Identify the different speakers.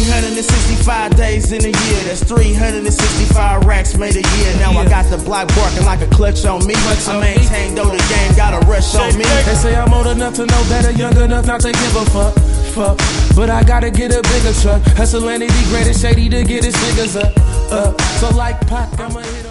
Speaker 1: 365 days in a year, that's 365 racks made a year. Now I got the block barking like a clutch on me. I maintain though the game got a rush on me.
Speaker 2: They say I'm old enough to know better, young enough not to give a fuck. But I gotta get a bigger truck. Hustle and it be great and shady to get his figures up. So like Pac, I'ma hit